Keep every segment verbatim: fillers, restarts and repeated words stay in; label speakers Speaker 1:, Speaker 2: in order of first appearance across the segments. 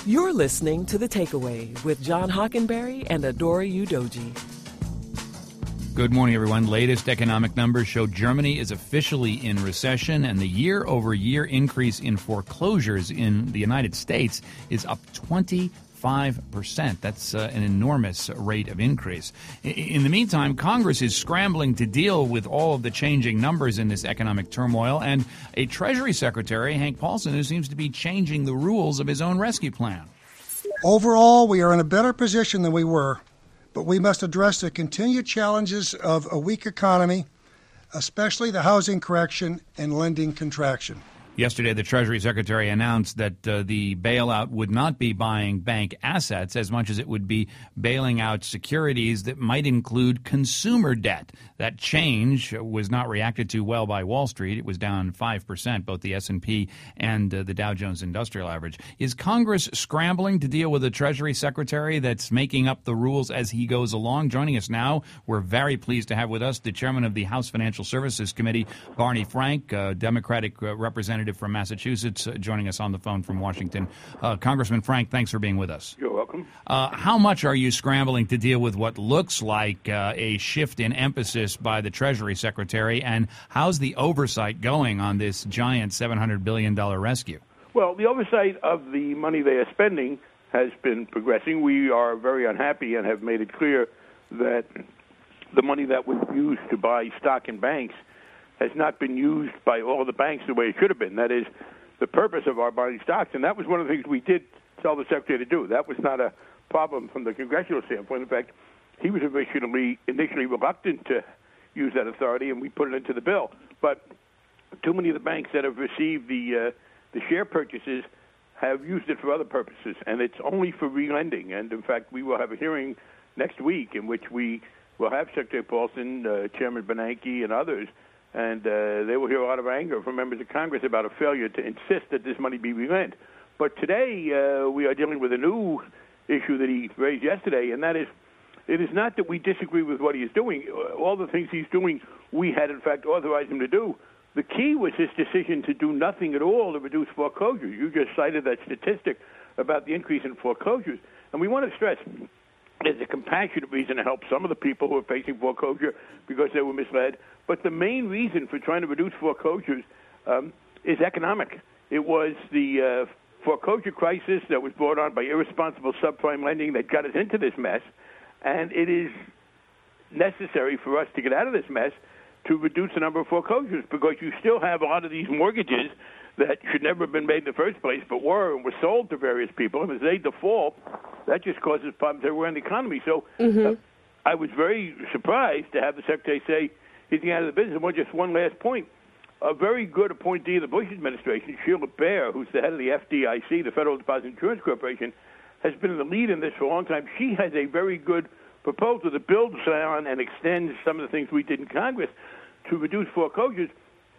Speaker 1: You're listening to The Takeaway with John Hockenberry and Adora Udoji.
Speaker 2: Good morning, everyone. Latest economic numbers show Germany is officially in recession, and the year-over-year increase in foreclosures in the United States is up twenty-five percent. That's uh, an enormous rate of increase. In the meantime, Congress is scrambling to deal with all of the changing numbers in this economic turmoil, and a Treasury Secretary, Hank Paulson, who seems to be changing the rules of his own rescue plan.
Speaker 3: Overall, we are in a better position than we were, but we must address the continued challenges of a weak economy, especially the housing correction and lending contraction.
Speaker 2: Yesterday, the Treasury Secretary announced that uh, the bailout would not be buying bank assets as much as it would be bailing out securities that might include consumer debt. That change was not reacted to well by Wall Street. It was down five percent, both the S and P and uh, the Dow Jones Industrial Average. Is Congress scrambling to deal with a Treasury Secretary that's making up the rules as he goes along? Joining us now, we're very pleased to have with us the chairman of the House Financial Services Committee, Barney Frank, uh, Democratic uh, representative from Massachusetts, uh, joining us on the phone from Washington. Uh, Congressman Frank, thanks for being with us.
Speaker 4: You're welcome.
Speaker 2: Uh, how much are you scrambling to deal with what looks like uh, a shift in emphasis by the Treasury Secretary, and how's the oversight going on this giant seven hundred billion dollars rescue?
Speaker 4: Well, the oversight of the money they are spending has been progressing. We are very unhappy and have made it clear that the money that was used to buy stock in banks has not been used by all of the banks the way it should have been. That is the purpose of our buying stocks, and that was one of the things we did tell the Secretary to do. That was not a problem from the congressional standpoint. In fact, he was initially, initially reluctant to use that authority, and we put it into the bill. But too many of the banks that have received the uh, the share purchases have used it for other purposes, and it's only for relending. And, in fact, we will have a hearing next week in which we will have Secretary Paulson, uh, Chairman Bernanke, and others, and uh, they will hear a lot of anger from members of Congress about a failure to insist that this money be relent. But today uh, we are dealing with a new issue that he raised yesterday, and that is it is not that we disagree with what he is doing. All the things he's doing, we had, in fact, authorized him to do. The key was his decision to do nothing at all to reduce foreclosures. You just cited that statistic about the increase in foreclosures. And we want to stress there's a compassionate reason to help some of the people who are facing foreclosure because they were misled. But the main reason for trying to reduce foreclosures um, is economic. It was the uh, foreclosure crisis that was brought on by irresponsible subprime lending that got us into this mess. And it is necessary for us to get out of this mess to reduce the number of foreclosures because you still have a lot of these mortgages that should never have been made in the first place but were and were sold to various people. And as they default, that just causes problems everywhere in the economy. So mm-hmm. uh, I was very surprised to have the Secretary say he's getting out of the business. And one, just one last point. A very good appointee of the Bush administration, Sheila Bair, who's the head of the F D I C, the Federal Deposit Insurance Corporation, has been in the lead in this for a long time. She has a very good proposal that builds on and extends some of the things we did in Congress to reduce foreclosures.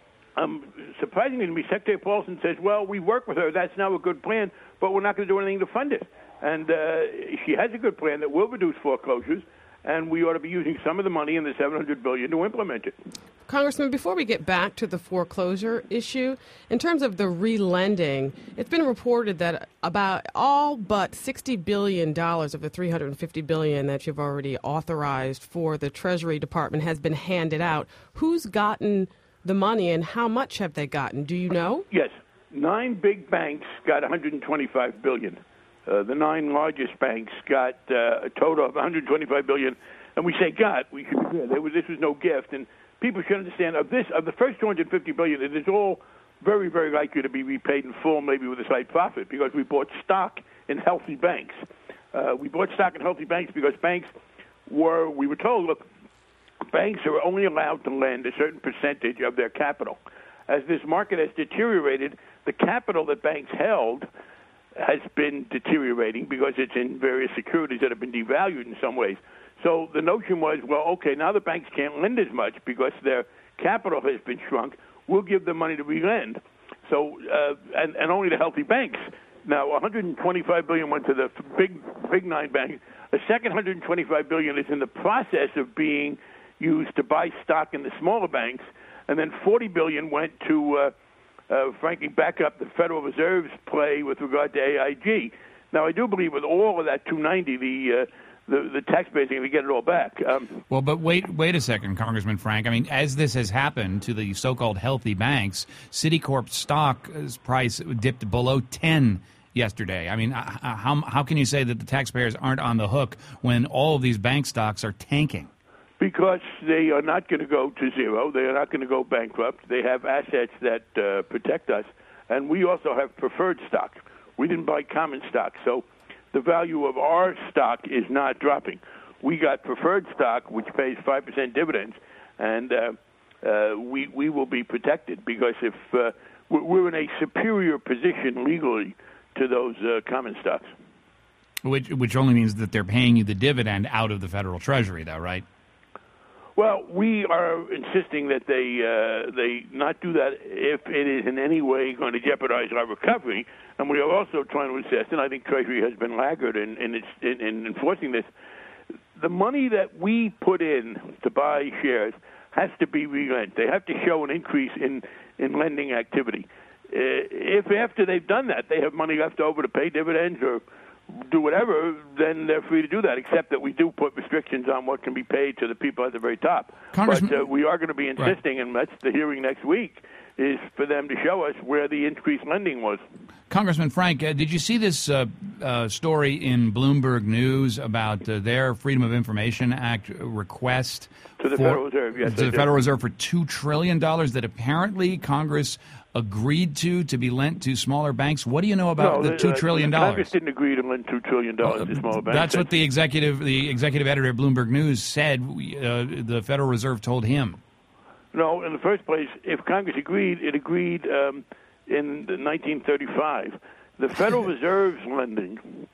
Speaker 4: Um, surprisingly to me, Secretary Paulson says, well, we work with her. That's now a good plan, but we're not going to do anything to fund it. And uh, she has a good plan that will reduce foreclosures, and we ought to be using some of the money in the seven hundred billion dollars to implement it.
Speaker 5: Congressman, before we get back to the foreclosure issue, in terms of the relending, it's been reported that about all but sixty billion dollars of the three hundred fifty billion dollars that you've already authorized for the Treasury Department has been handed out. Who's gotten the money and how much have they gotten? Do you know?
Speaker 4: Yes. Nine big banks got one hundred twenty-five billion dollars. Uh, the nine largest banks got uh, a total of one hundred twenty-five billion dollars. And we say got. We should be clear. There was, this was no gift. And people should understand of this, of the first two hundred fifty billion dollars, it is all very, very likely to be repaid in full, maybe with a slight profit, because we bought stock in healthy banks. Uh, we bought stock in healthy banks because banks were, we were told, look, banks are only allowed to lend a certain percentage of their capital. As this market has deteriorated, the capital that banks held has been deteriorating because it's in various securities that have been devalued in some ways. So the notion was, well, okay, now the banks can't lend as much because their capital has been shrunk. We'll give them money to re-lend. So, uh, and, and only the healthy banks. Now, one hundred twenty-five billion dollars went to the big, big nine banks. A second one hundred twenty-five billion dollars is in the process of being used to buy stock in the smaller banks, and then forty billion dollars went to, uh, uh, frankly, back up the Federal Reserve's play with regard to A I G. Now, I do believe with all of that two ninety, the uh, the, the taxpayers are going to get it all back. Um,
Speaker 2: well, but wait, wait a second, Congressman Frank. I mean, as this has happened to the so-called healthy banks, Citicorp stock's price dipped below ten yesterday. I mean, how how can you say that the taxpayers aren't on the hook when all of these bank stocks are tanking?
Speaker 4: Because they are not going to go to zero. They are not going to go bankrupt. They have assets that uh, protect us, and we also have preferred stock. We didn't buy common stock, so the value of our stock is not dropping. We got preferred stock, which pays five percent dividends, and uh, uh, we we will be protected because if uh, we're in a superior position legally to those uh, common stocks.
Speaker 2: Which which only means that they're paying you the dividend out of the federal treasury, though, right?
Speaker 4: Well, we are insisting that they uh, they not do that if it is in any way going to jeopardize our recovery, and we are also trying to insist, and I think Treasury has been laggard in in, its, in, in enforcing this. The money that we put in to buy shares has to be relent. They have to show an increase in, in lending activity. Uh, if after they've done that, they have money left over to pay dividends or do whatever, then they're free to do that, except that we do put restrictions on what can be paid to the people at the very top. But uh, we are going to be insisting, right. And that's the hearing next week, is for them to show us where the increased lending was.
Speaker 2: Congressman Frank, uh, did you see this uh, uh, story in Bloomberg News about uh, their Freedom of Information Act request
Speaker 4: to the
Speaker 2: for,
Speaker 4: Federal Reserve? Yes,
Speaker 2: to the Federal Reserve for two trillion dollars that apparently Congress agreed to to be lent to smaller banks? What do you know about
Speaker 4: no,
Speaker 2: the two trillion dollars?
Speaker 4: Congress didn't agree to lend two trillion dollars to smaller banks.
Speaker 2: That's what the executive the executive editor of Bloomberg News said. Uh, the Federal Reserve told him.
Speaker 4: No, in the first place, if Congress agreed, it agreed um, in nineteen thirty-five. The Federal Reserve's lending,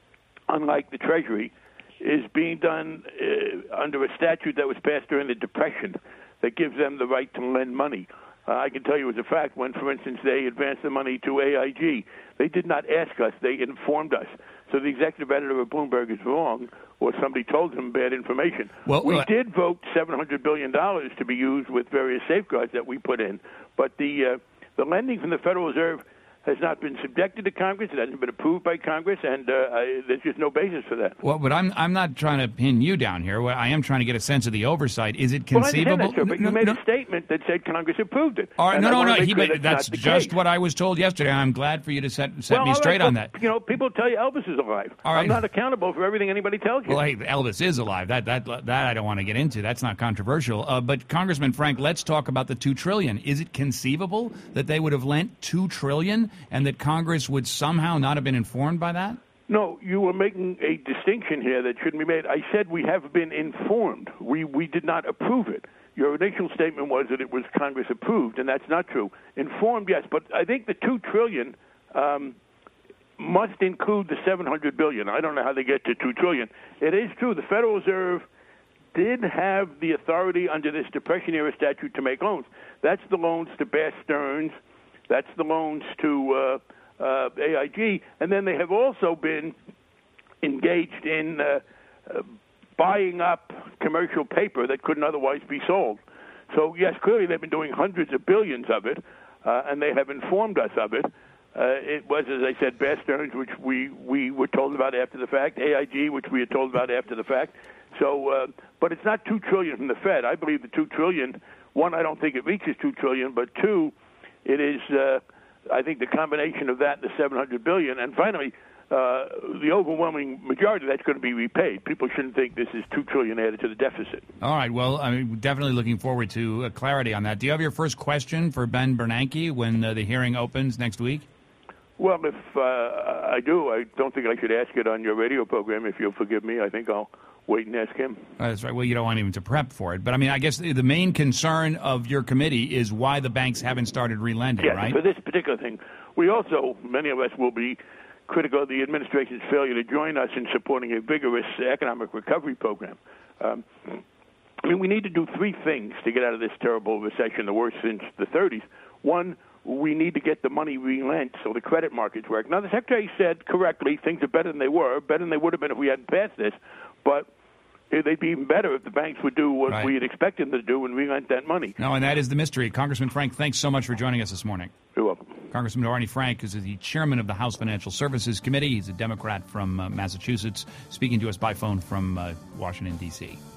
Speaker 4: unlike the Treasury, is being done uh, under a statute that was passed during the Depression that gives them the right to lend money. Uh, I can tell you as a fact when, for instance, they advanced the money to A I G, they did not ask us, they informed us. So the executive editor of Bloomberg is wrong, or somebody told him bad information.
Speaker 2: Well,
Speaker 4: we
Speaker 2: well,
Speaker 4: did vote seven hundred billion dollars to be used with various safeguards that we put in, but the uh, the lending from the Federal Reserve has not been subjected to Congress. It hasn't been approved by Congress, and uh, I, there's just no basis for that.
Speaker 2: Well, but I'm I'm not trying to pin you down here. What I am trying to get a sense of the oversight. Is it conceivable?
Speaker 4: Well, I understand that, sir, but
Speaker 2: no,
Speaker 4: you made
Speaker 2: no,
Speaker 4: a statement that said Congress approved it.
Speaker 2: All right, no, no, no. He,
Speaker 4: that's
Speaker 2: that's just what I was told yesterday. I'm glad for you to set set
Speaker 4: well,
Speaker 2: me straight
Speaker 4: right,
Speaker 2: on
Speaker 4: but,
Speaker 2: that.
Speaker 4: You know, people tell you Elvis is alive.
Speaker 2: All right.
Speaker 4: I'm not accountable for everything anybody tells you.
Speaker 2: Well, hey, Elvis is alive. That that that I don't want to get into. That's not controversial. Uh, but Congressman Frank, let's talk about the two trillion. Is it conceivable that they would have lent two trillion and that Congress would somehow not have been informed by that?
Speaker 4: No, you were making a distinction here that shouldn't be made. I said we have been informed. We we did not approve it. Your initial statement was that it was Congress approved, and that's not true. Informed, yes, but I think the two trillion um, must include the seven hundred billion. I don't know how they get to two trillion. It is true the Federal Reserve did have the authority under this Depression era statute to make loans. That's the loans to Bear Stearns. That's the loans to uh, uh, A I G, and then they have also been engaged in uh, uh, buying up commercial paper that couldn't otherwise be sold. So, yes, clearly they've been doing hundreds of billions of it, uh, and they have informed us of it. Uh, it was, as I said, Bear Stearns, which we, we were told about after the fact, A I G, which we were told about after the fact. So, uh, but it's not two trillion dollars from the Fed. I believe the two trillion dollars, one, I don't think it reaches two trillion dollars, but two, it is, uh, I think, the combination of that and the seven hundred billion dollars. And finally, uh, the overwhelming majority of that's going to be repaid. People shouldn't think this is two trillion dollars added to the deficit.
Speaker 2: All right. Well, I'm definitely looking forward to uh, clarity on that. Do you have your first question for Ben Bernanke when uh, the hearing opens next week?
Speaker 4: Well, if uh, I do, I don't think I should ask it on your radio program. If you'll forgive me, I think I'll wait and ask him.
Speaker 2: Uh, that's right. Well, you don't want him to prep for it. But, I mean, I guess the, the main concern of your committee is why the banks haven't started relending,
Speaker 4: yes,
Speaker 2: right?
Speaker 4: For this particular thing. We also, many of us will be critical of the administration's failure to join us in supporting a vigorous economic recovery program. Um, I mean, we need to do three things to get out of this terrible recession, the worst since the thirties. One, we need to get the money relent so the credit markets work. Now, the Secretary said correctly things are better than they were, better than they would have been if we hadn't passed this, but they'd be even better if the banks would do what
Speaker 2: Right.
Speaker 4: we had expected them to do and relent that money.
Speaker 2: No, and that is the mystery. Congressman Frank, thanks so much for joining us this morning.
Speaker 4: You're welcome.
Speaker 2: Congressman Barney Frank is the chairman of the House Financial Services Committee. He's a Democrat from uh, Massachusetts, speaking to us by phone from uh, Washington, D C